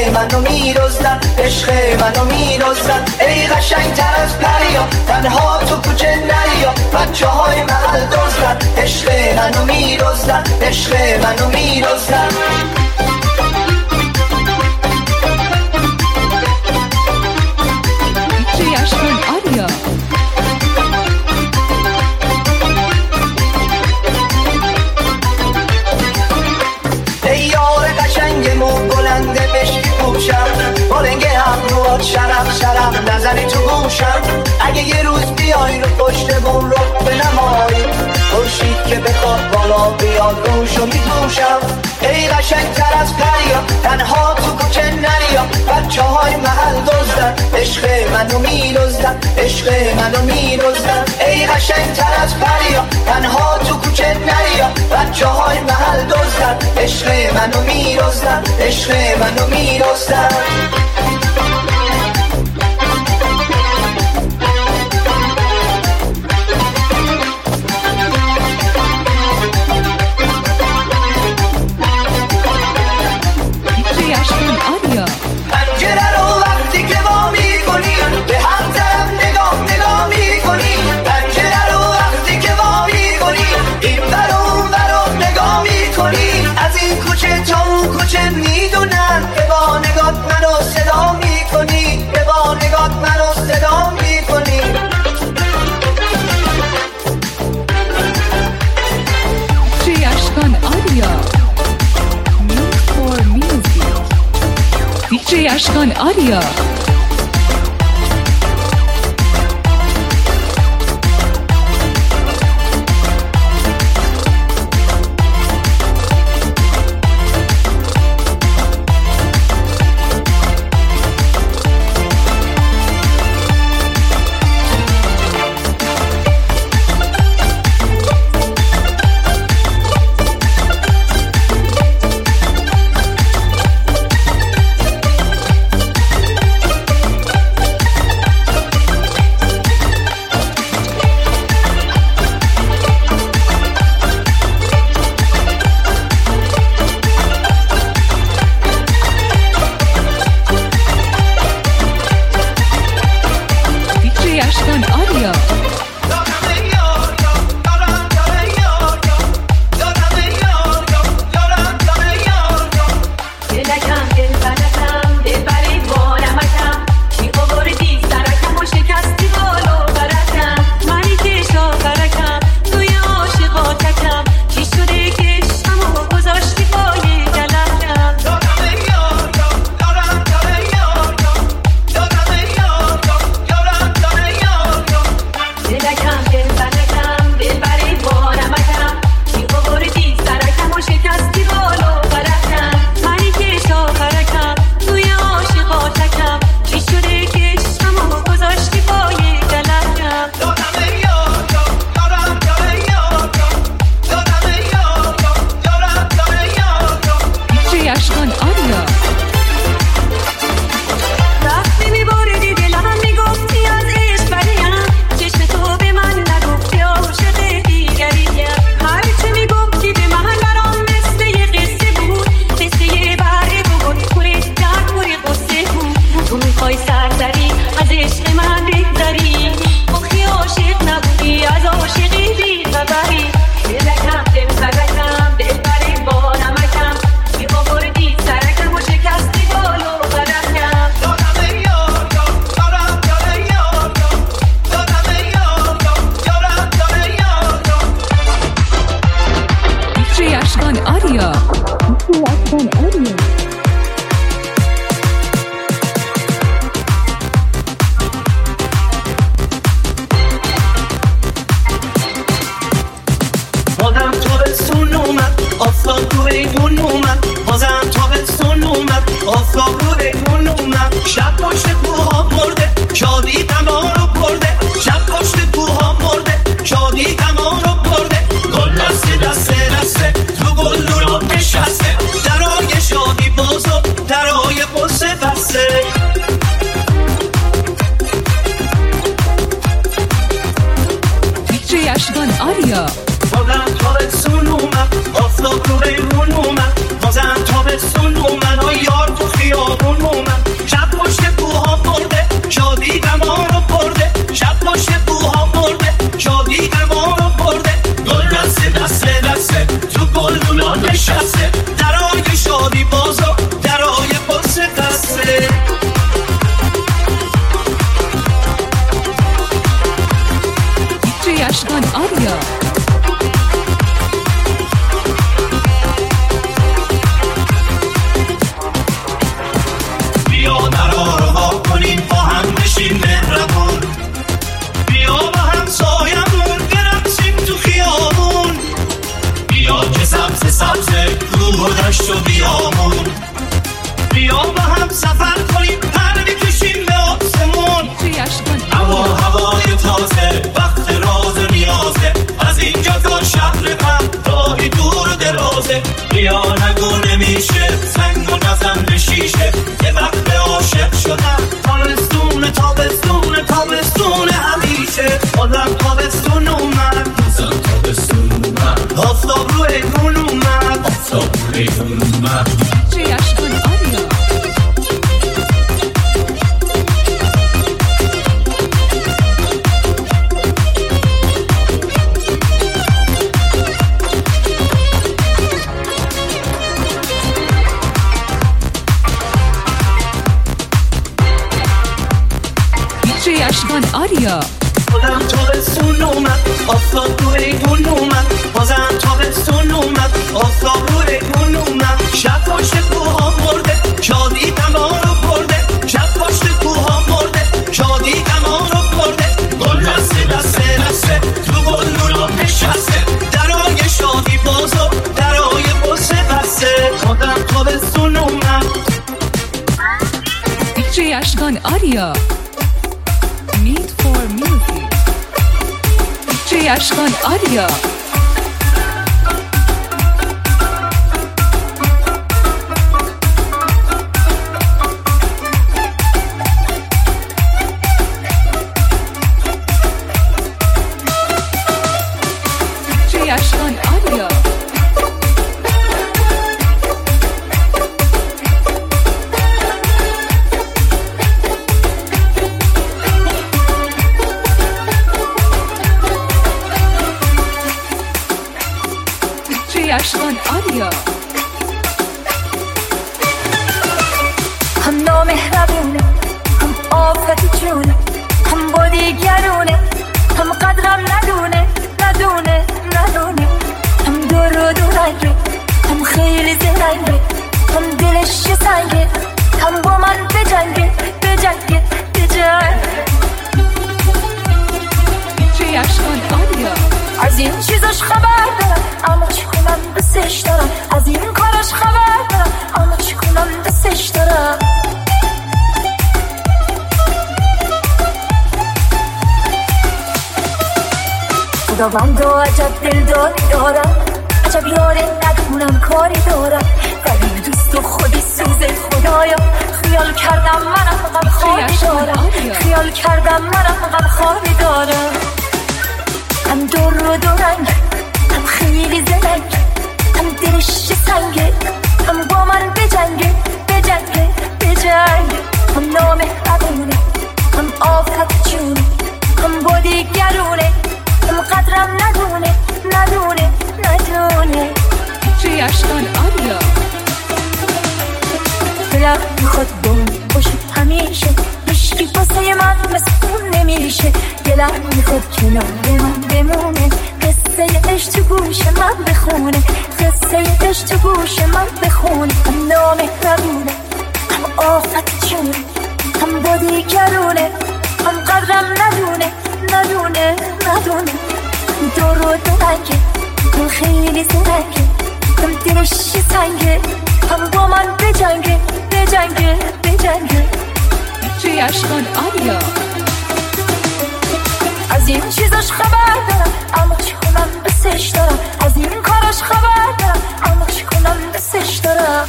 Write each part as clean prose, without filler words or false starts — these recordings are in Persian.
منو می‌دزدن، عشق منو می‌دزدن. ای قشنگ‌تر از پریا، تنها تو کوچه نریا، بچه‌های محل دزدن، عشق منو می‌دزدن، عشق منو می‌دزدن. شرم نزنی تو گوشم، اگه یه روز بیای رو پشت بون رو بنمایی، خورشید که بخواد بالا بیاد روشو میپوشم. ای قشنگ‌تر از پریا، تنها تو کوچه نریا، بچه‌های محل دزدن، عشق منو می‌دزدن، عشق منو می‌دزدن. ای قشنگ‌تر از پریا، تنها تو کوچه نریا، بچه‌های محل دزدن، عشق منو می‌دزدن، عشق منو می‌دزدن. اشکان آریا. آفتاب رو بیرون اومد، بازم تابستون اومد و یار تو خیابون بسه دیجی اشکان آریا. بیا درا رو وا کنیم با هم بشیم مهربون، بیا با هم سایمون برقصیم تو خیابون، بیا که سبز سبز روح و دشت و بیامون، بیا با هم سفر کنیم پر بکشیم به آسمون. هوای تازه وقت راز و نیازه، از اینجا تا شهر غم راهی دور و درازه، بیا نگو نمیشه سنگ و نزن به شیشه، یه وقت عاشق شدم تابستون تابستون تابستون همیشه، بازم تابستون اومد آفتاب رو ایمون اومد دیجی اشکان آریا. دیجی اشکان آریا. بازم تابستون اومد آفتاب رو ایمون اومد، بازم تابستون اومد آفتاب رو ایمون اومد، شب پشت کوها مرده شادی دما رو برده، شب پشت کوها مرده شادی دما رو برده، گل دسته دسته دسته تو گل نورا نشسته، درای شادی بازو درای بسه بسته، بازم تابستون اومد. دیجی اشکان آریا. Need for music. دیجی اشکان آریا. دیجی اشکان آریا. دیجی اشکان آریا. هم نامهربونه هم آفت جونه، هم با دیگرونه هم قدرم ندونه ندونه ندونه، هم دور و دورنگه هم خیلی زرنگه، هم دلش سنگه، هم با من بجنگه بجنگه بجنگه. دیجی اشکان آریا. از این چیزاش خبر دارم اما چی کنم دوستش دارم، از این کاراش خبر دارم اما چی کنم دوستش دارم. خداوندو عجب دلداری دارم، عجب یاره ندونم کاری دارم، ولی دوست و خودی سوزه خدایا، خیال کردم منم غم خاری دارم، خیال کردم منم غم خاری دارم، هم دور و دورنگ هم خیلی زرنگ، هم دلش سنگه، هم با من بجنگه بجنگه بجنگه، هم نامهربونه هم آفت جونه، هم با دیگرونه هم قدرم ندونه ندونه ندونه. دیجی اشکان آریا. دلم میخواد بون باشه همیشه، هیچکی واسه من مثل اون نمیشه، دلم میخواد کنار من بمونه، قصه عشق تو گوش من بخونه، قصه عشق تو گوش من بخونه، هم نامهربونه هم آفت جونه، هم با دیگرونه هم قدرم ندونه ندونه ندونه، دور و دورنگه هم خیلی زرنگه، هم دلش سنگه، هم با من بجنگه بجنگه بجنگه. دیجی اشکان آریا. از این چیزاش خبر دارم اما چی کنم دوستش دارم، از این کاراش خبر دارم اما چی کنم دوستش دارم.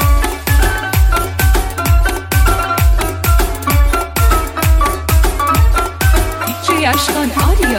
دیجی اشکان آریا.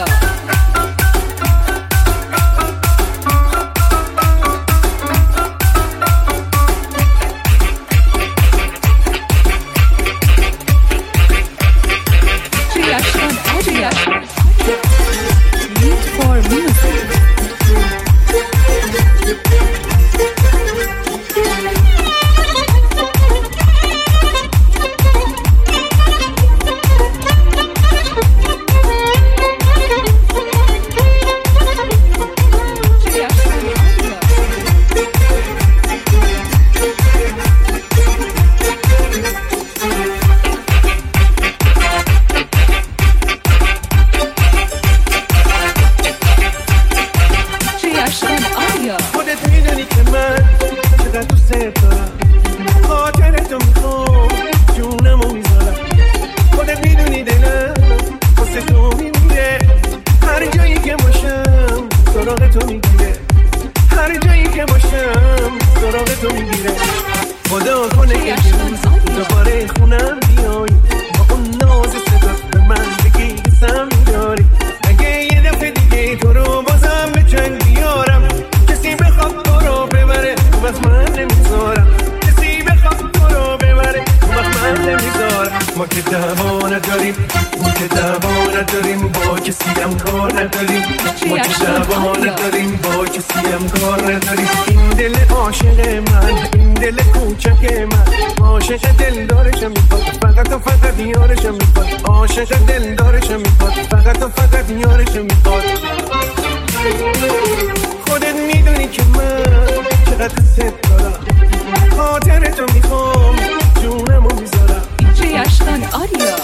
خونم بیای با اون ناز صدات به من بگی قسم داری اگه یه دفعه دیگه تو رو بازم به جنگ بیارم کسی بخواد تو رو ببره تو وقت من نمیذارم کسی بخواد تو رو ببره تو وقت من نمیذارم ما که دعوا نداریم ما که دعوا نداریم با کسی هم کار نداریم ما که دعوا نداریم با کسی هم کار نداریم این دل عاشق من این دل کوچک من عاشق دلدارشم میخواد فقط و فقط یارشم میخواد عاشق دلدارشم میخواد فقط و فقط یارشم میخواد خودت میدونی که من چقدر ست دارم خاطر تو میخوام جونمو میذارم DJ اشکان آریا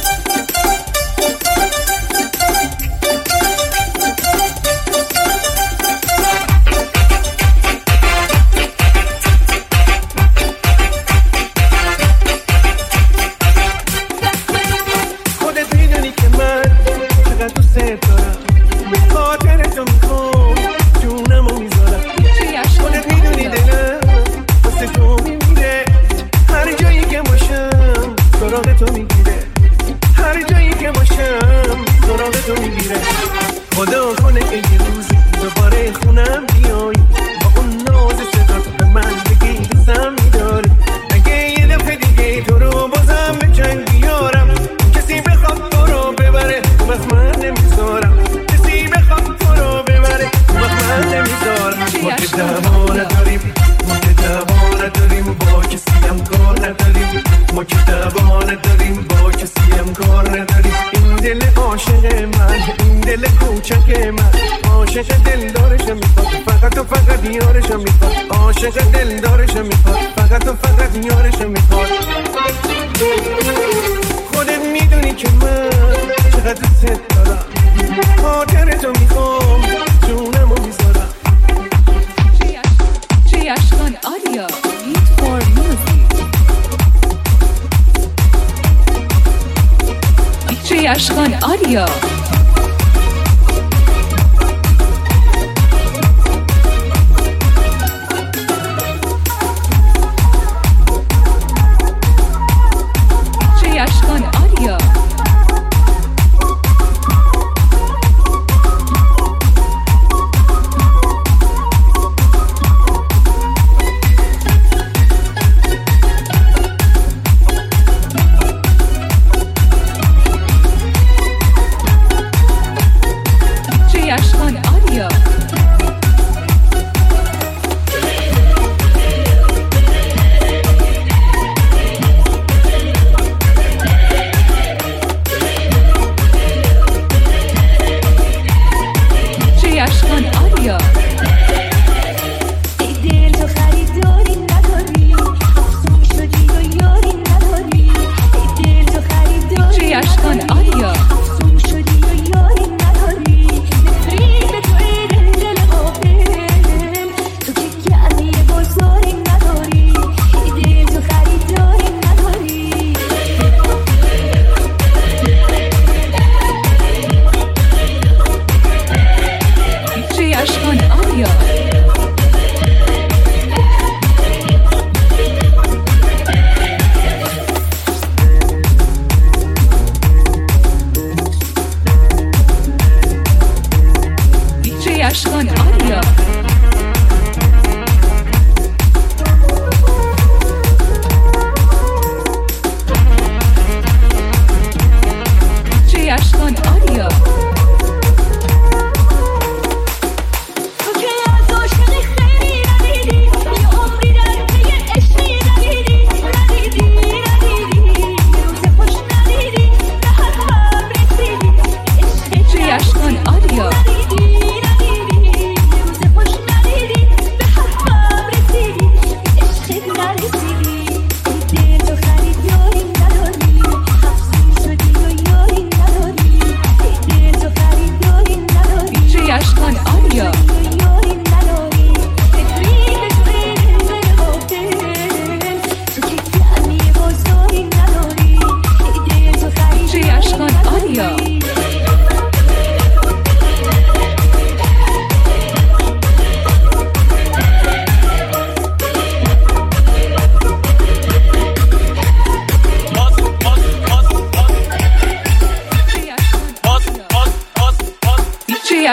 اشکان آریا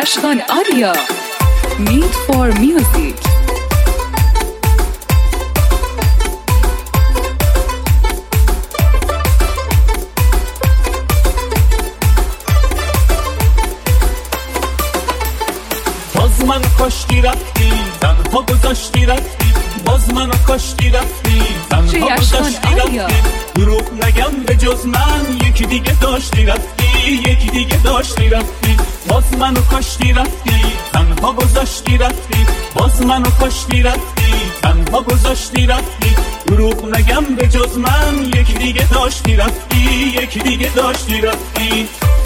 Ashkan Arya. Meet for music. باز منو کاشتی رفتی تنها گذاشتی رفتی باز منو کاشتی رفتی تنها گذاشتی رفتی دروغ نگم به جز من یکی دیگه داشتی رفتی یکی دیگه داشتی رفتی باز منو کاشتی رفتی تنها گذاشتی رفتی باز منو کاشتی رفتی تنها گذاشتی رفتی دروغ نگم به جز من یکی دیگه داشتی رفتی یکی دیگه داشتی رفتی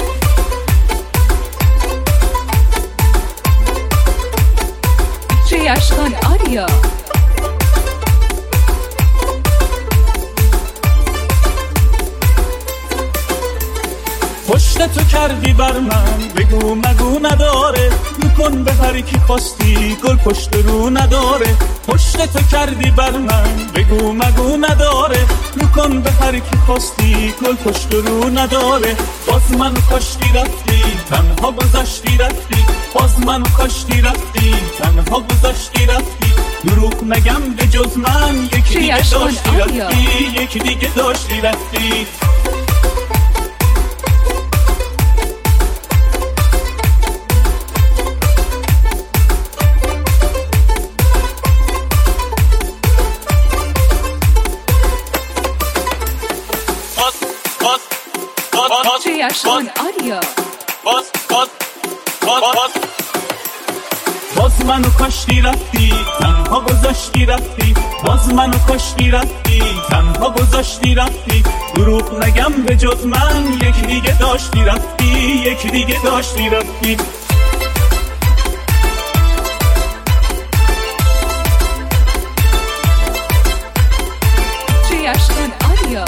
Ashkan Arya. پشت تو کردی بر من بگو مگو نداره میکن به هر کی خواستی گل پشت رو نداره پشت تو کردی بر من بگو مگو نداره میکن به هر کی خواستی گل پشت رو نداره باز منو کاشتی رفتی تنها گذاشتی رفتی باز منو کاشتی رفتی تنها گذاشتی رفتی دروغ نگم به جز من یکی دیگه داشتی رفتی یکی دیگه داشتی رفتی Ashkan Arya. باز منو کاشتی رفتی تنها گذاشتی رفتی باز منو کاشتی رفتی تنها گذاشتی رفتی دروغ نگم به جز من یکی دیگه داشتی رفتی یکی دیگه داشتی رفتی Ashkan Arya.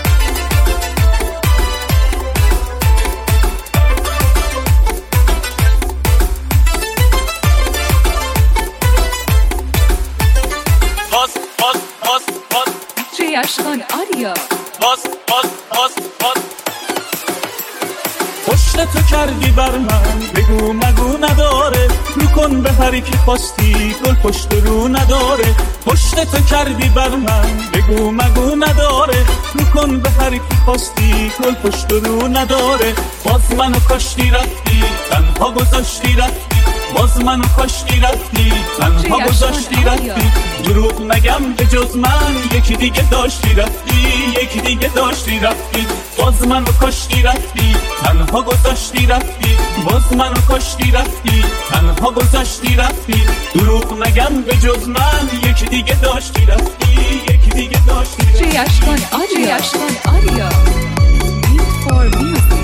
Ashkan Arya. پشت تو کردی بر من بگو مگو نداره میکن به هر کی خواستی گل پشت رو نداره پشت تو کردی بر من بگو مگو نداره میکن به هر کی خواستی گل پشت رو نداره باز منو کاشتی رفتی تنها گذاشتی رفتی باز منو کاشتی رفتی تنها گذاشتی رفتی دروغ نگم به جز من یکی دیگه داشتی رفتی یکی دیگه داشتی رفتی باز منو کاشتی رفتی تنها گذاشتی رفتی باز منو کاشتی رفتی تنها گذاشتی رفتی دروغ نگم به جز من یکی دیگه داشتی رفتی یکی دیگه داشتی رفتی Ashkan Arya. Ashkan Arya. Meet for music.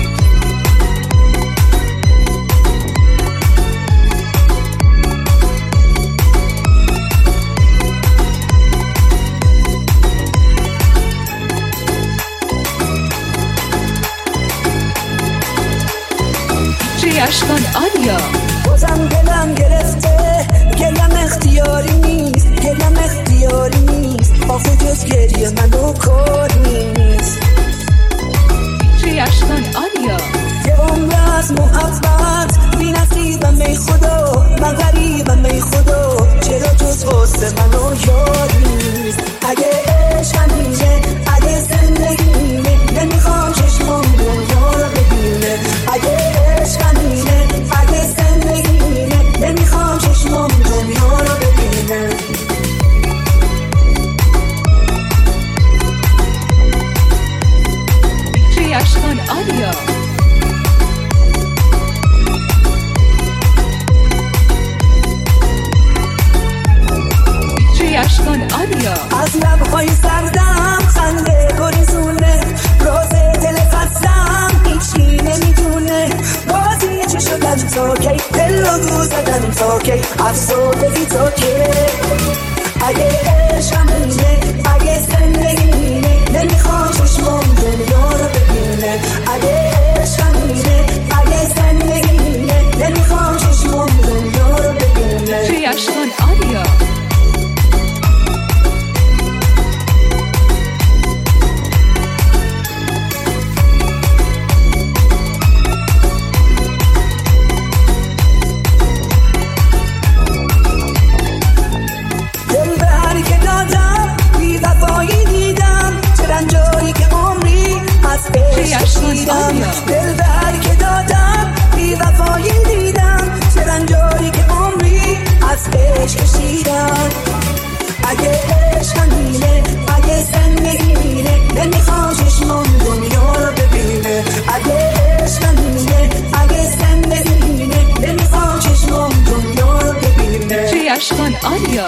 Ashkan Arya. بازم دلم گرفته گریم اختیاری نیست گریم اختیاری نیست آخه جز گریه منو کاری نیست Ashkan Arya. یه عمر از محبت بی نصیبم ای خدا من غریبم ای خدا چرا جز واسه منو یاری نیست اگه عشق همینه اگه زندگیمه نمیخوام چشمام دنیا رو ببینه اگه عشق همینه اگه زندگیمه نمیخوام چشمام دنیا رو ببینه Ashkan Arya. Ashkan Arya. از لبهای سردم خنده گریزونه راز دل خستم هیچی نمیدونه بازی چی شدن تا کی پلو زدن تا کی افسردگی تا کی اگه عشق همینه اگه زندگیمه نمیخوام چشمام دنیا رو ببینه اگه عشق همینه اگه زندگیمه نمیخوام چشمام دنیا رو ببینه Ashkan Arya. دیدم دل بر که دادم بی وفایی دیدم چه رنجایی که عمری از عشق کشیدم اگه عشق همینه اگه زندگی مینه نمیخوام چشمام دنیا رو ببینه اگه عشق همینه اگه زندگی مینه نمیخوام چشمام دنیا رو ببینه Triashkan Audio.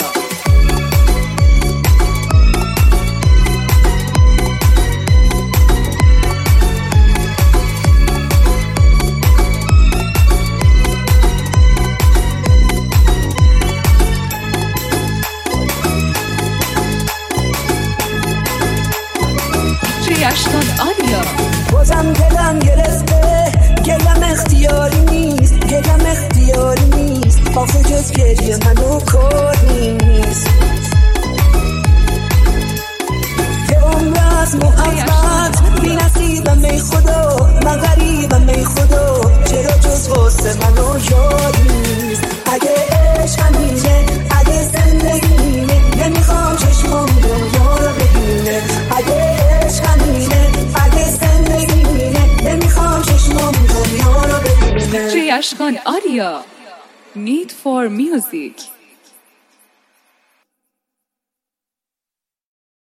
Triashkan Audio. بازم دلم گرفته گلم اختیاری نیست گلم اختیاری نیست آخه جز گریه منو کاری نیست یه عمر از محبت بی نصیبم ای خدا من غریبم ای خدا چرا جز غصه منو یاری نیست اگه عشق همینه اگه زندگی مینه نمیخوام چشمام دنیا رو ببینه اگه عشق همینه اگه زندگی مینه نمیخوام چشمام دنیا رو ببینه Triashkan Audio. Need for music.